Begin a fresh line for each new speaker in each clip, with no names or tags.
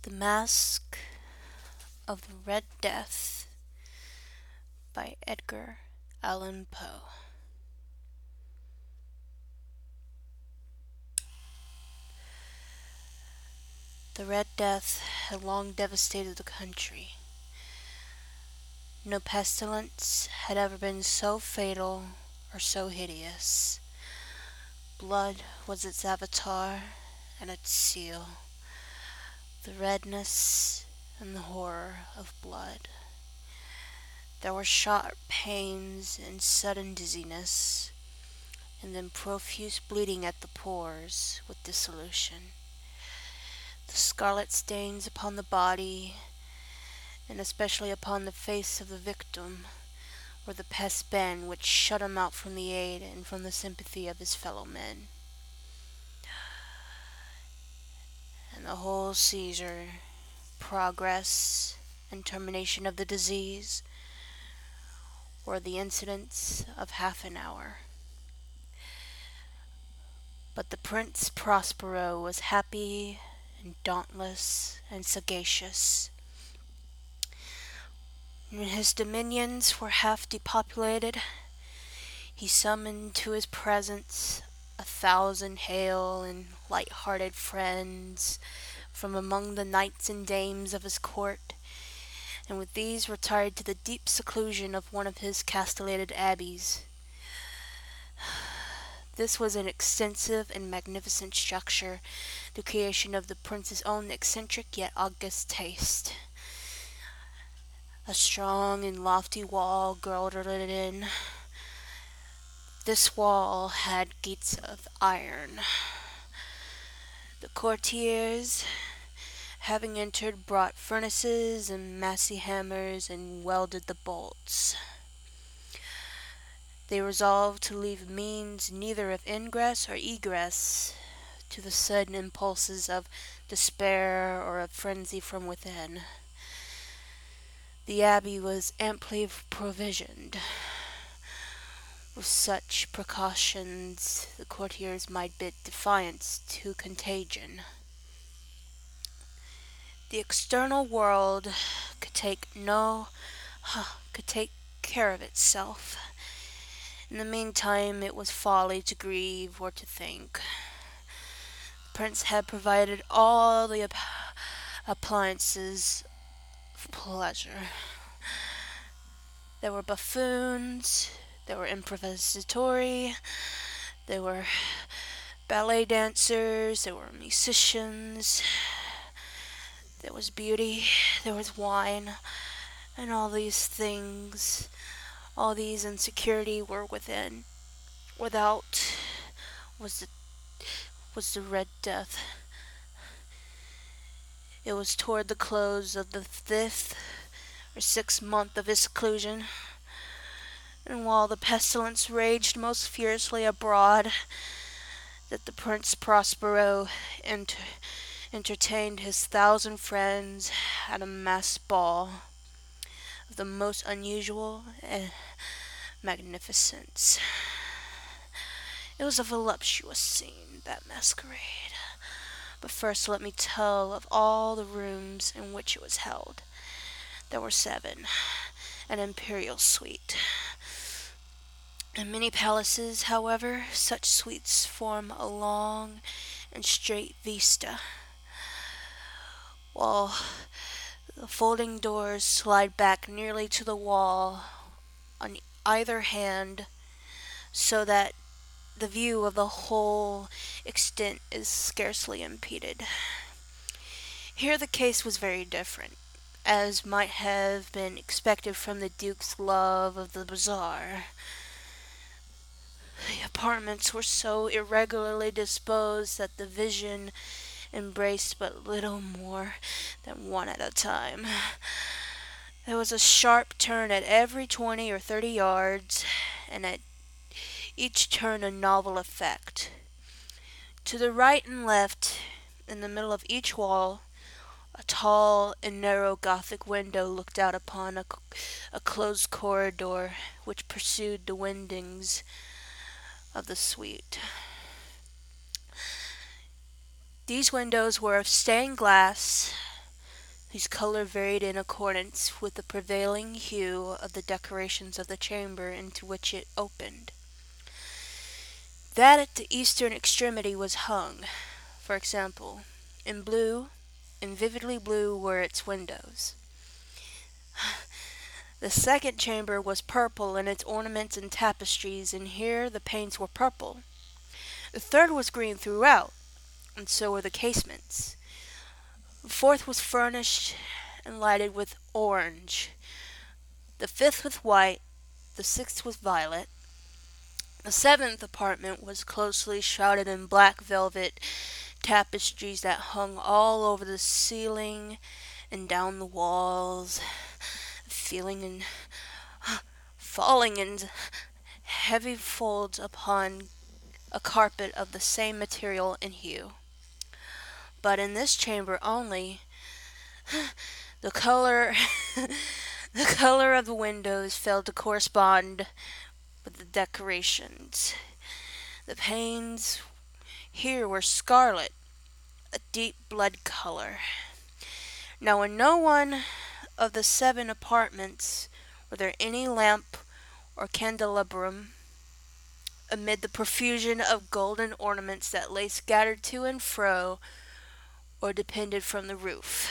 The Mask of the Red Death by Edgar Allan Poe. The Red Death had long devastated the country. No pestilence had ever been so fatal or so hideous. Blood was its avatar and its seal, the redness and the horror of blood. There were sharp pains and sudden dizziness, and then profuse bleeding at the pores with dissolution. The scarlet stains upon the body, and especially upon the face of the victim, were the pest ban which shut him out from the aid and from the sympathy of his fellow men. And the whole seizure, progress, and termination of the disease were the incidents of half an hour. But the Prince Prospero was happy and dauntless and sagacious. When his dominions were half depopulated, he summoned to his presence 1,000 hale and light-hearted friends from among the knights and dames of his court, and with these retired to the deep seclusion of one of his castellated abbeys. This was an extensive and magnificent structure, the creation of the prince's own eccentric yet august taste. A strong and lofty wall girdled it in. This wall had gates of iron. The courtiers, having entered, brought furnaces and massy hammers and welded the bolts. They resolved to leave means neither of ingress or egress to the sudden impulses of despair or of frenzy from within. The abbey was amply provisioned. With such precautions, the courtiers might bid defiance to contagion. The external world could take care of itself. In the meantime, it was folly to grieve or to think. The prince had provided all the appliances of pleasure. There were buffoons, there were improvisatori, there were ballet dancers, there were musicians, there was beauty, there was wine, and all these things, all these in security were within. Without was the Red Death. It was toward the close of the 5th or 6th month of his seclusion, and while the pestilence raged most fiercely abroad, that the Prince Prospero entertained his 1,000 friends at a masked ball of the most unusual magnificence. It was a voluptuous scene, that masquerade. But first let me tell of all the rooms in which it was held. There were 7, an imperial suite. In many palaces, however, such suites form a long and straight vista, while the folding doors slide back nearly to the wall on either hand, so that the view of the whole extent is scarcely impeded. Here the case was very different, as might have been expected from the Duke's love of the bazaar. The apartments were so irregularly disposed that the vision embraced but little more than one at a time. There was a sharp turn at every 20 or 30 yards, and at each turn a novel effect. To the right and left, in the middle of each wall, a tall and narrow Gothic window looked out upon a closed corridor which pursued the windings of the suite. These windows were of stained glass, whose color varied in accordance with the prevailing hue of the decorations of the chamber into which it opened. That at the eastern extremity was hung, for example, in blue, and vividly blue were its windows. The second chamber was purple in its ornaments and tapestries, and here the panes were purple. The third was green throughout, and so were the casements. The fourth was furnished and lighted with orange, the fifth with white, the sixth with violet. The seventh apartment was closely shrouded in black velvet tapestries that hung all over the ceiling and down the walls, falling in heavy folds upon a carpet of the same material and hue. But in this chamber only, the color the color of the windows failed to correspond with the decorations. The panes here were scarlet, a deep blood color. Now in no one of the 7 apartments were there any lamp or candelabrum, amid the profusion of golden ornaments that lay scattered to and fro or depended from the roof.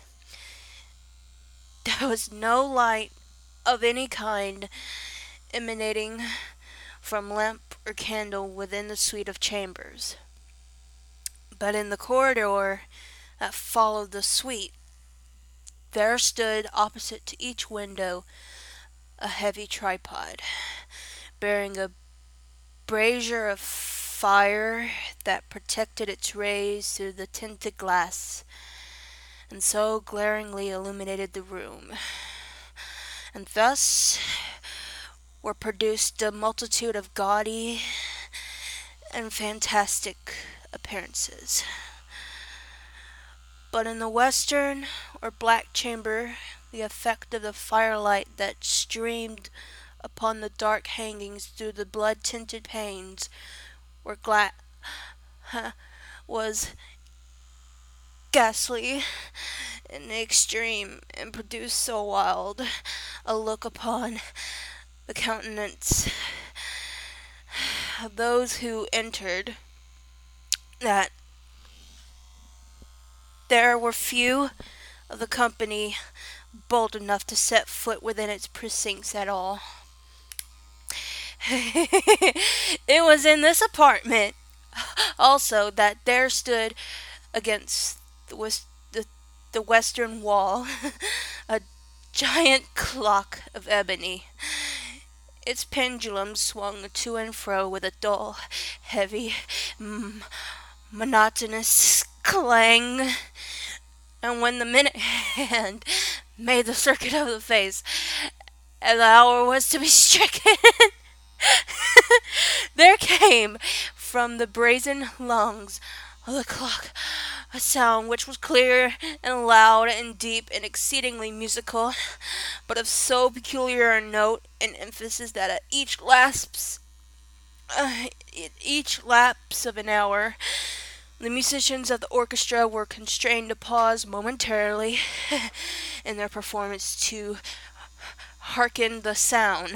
There was no light of any kind emanating from lamp or candle within the suite of chambers. But in the corridor that followed the suite, there stood opposite to each window a heavy tripod, bearing a brazier of fire that protected its rays through the tinted glass, and so glaringly illuminated the room. And thus were produced a multitude of gaudy and fantastic appearances. But in the western or black chamber, the effect of the firelight that streamed upon the dark hangings through the blood-tinted panes was ghastly in the extreme, and produced so wild a look upon the countenance of those who entered that there were few of the company bold enough to set foot within its precincts at all. It was in this apartment also that there stood against the western wall a giant clock of ebony. Its pendulum swung to and fro with a dull, heavy, monotonous clang, and when the minute hand made the circuit of the face, and the hour was to be stricken, there came from the brazen lungs of the clock a sound which was clear and loud and deep and exceedingly musical, but of so peculiar a note and emphasis that at each lapse of an hour, the musicians of the orchestra were constrained to pause momentarily in their performance to hearken the sound.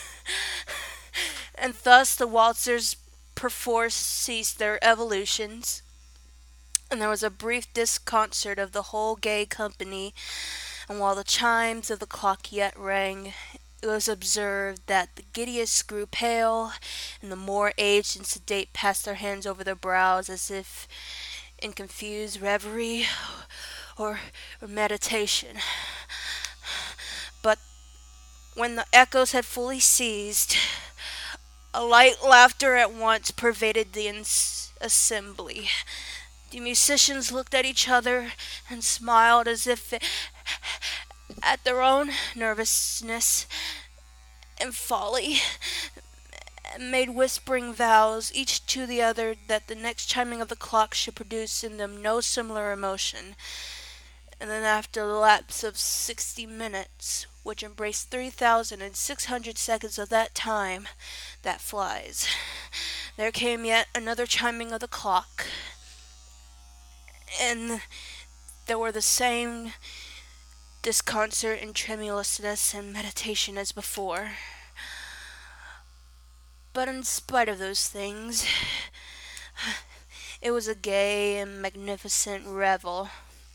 And thus the waltzers perforce ceased their evolutions, and there was a brief disconcert of the whole gay company, and while the chimes of the clock yet rang, it was observed that the giddiest grew pale, and the more aged and sedate passed their hands over their brows as if in confused reverie or meditation. But when the echoes had fully ceased, a light laughter at once pervaded the assembly. The musicians looked at each other and smiled as if at their own nervousness and folly, and made whispering vows, each to the other, that the next chiming of the clock should produce in them no similar emotion. And then after the lapse of 60 minutes, which embraced 3,600 seconds of that time that flies, there came yet another chiming of the clock, and there were the same disconcert and tremulousness and meditation as before. But in spite of those things, it was a gay and magnificent revel.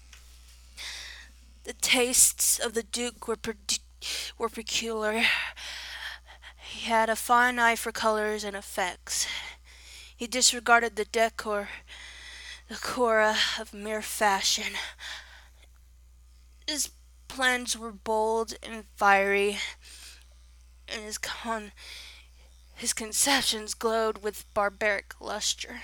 The tastes of the Duke were peculiar. He had a fine eye for colors and effects. He disregarded the decora of mere fashion. His plans were bold and fiery, and his conceptions glowed with barbaric luster.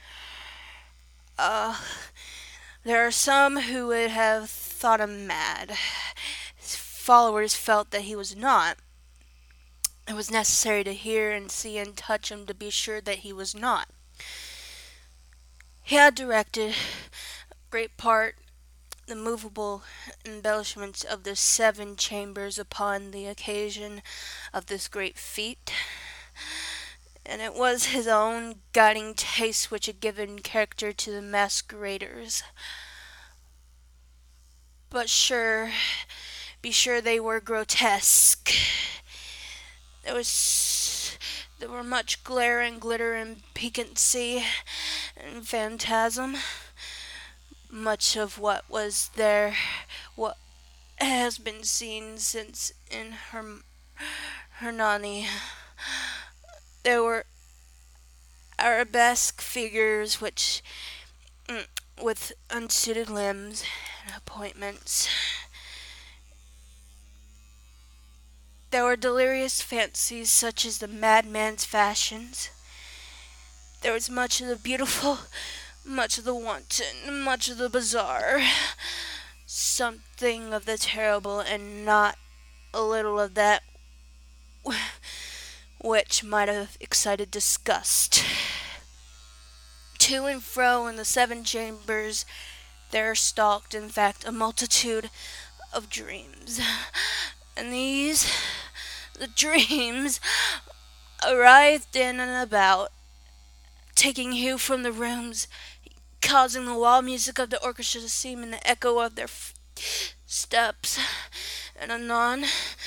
There are some who would have thought him mad. His followers felt that he was not. It was necessary to hear and see and touch him to be sure that he was not. He had directed great part the movable embellishments of the 7 chambers upon the occasion of this great feat, and it was his own guiding taste which had given character to the masqueraders. But be sure they were grotesque. There were much glare and glitter and piquancy and phantasm. Much of what was there, what has been seen since in Hernani. There were arabesque figures which, with unsuited limbs and appointments. There were delirious fancies such as the madman's fashions. There was much of the beautiful, much of the wanton, much of the bizarre, something of the terrible, and not a little of that which might have excited disgust. To and fro in the 7 chambers there stalked, in fact, a multitude of dreams. And the dreams, writhed in and about, taking hue from the rooms, causing the wild music of the orchestra to seem in the echo of their steps, and anon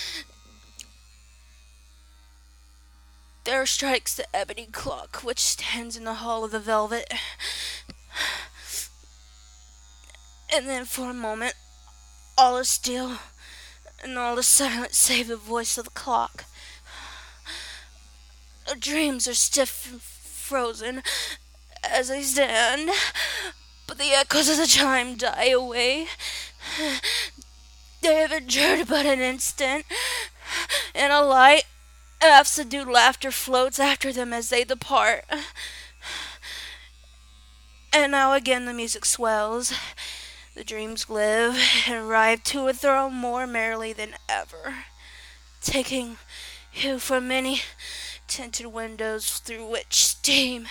there strikes the ebony clock which stands in the hall of the velvet, and then for a moment all is still, and all is silent save the voice of the clock. The dreams are stiff and frozen as they stand, but the echoes of the chime die away. They have endured but an instant, and a light, half-subdued laughter floats after them as they depart. And now again the music swells. The dreams live and rive to and fro more merrily than ever, taking hue from many tinted windows through which steam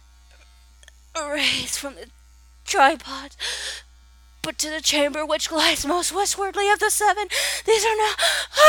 rays from the tripod. But to the chamber which lies most westwardly of the 7, these are now.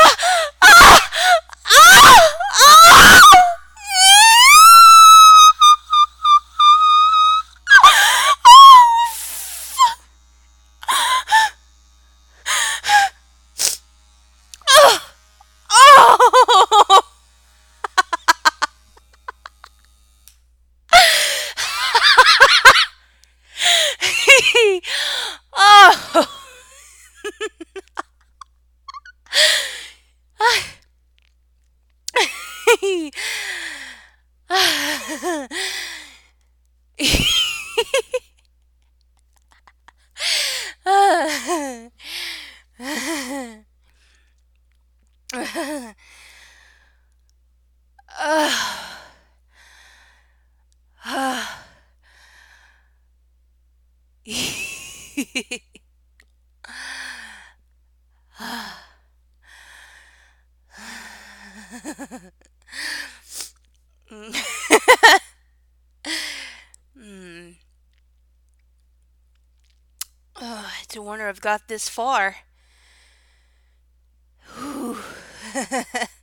It's a wonder I've got this far. Whew.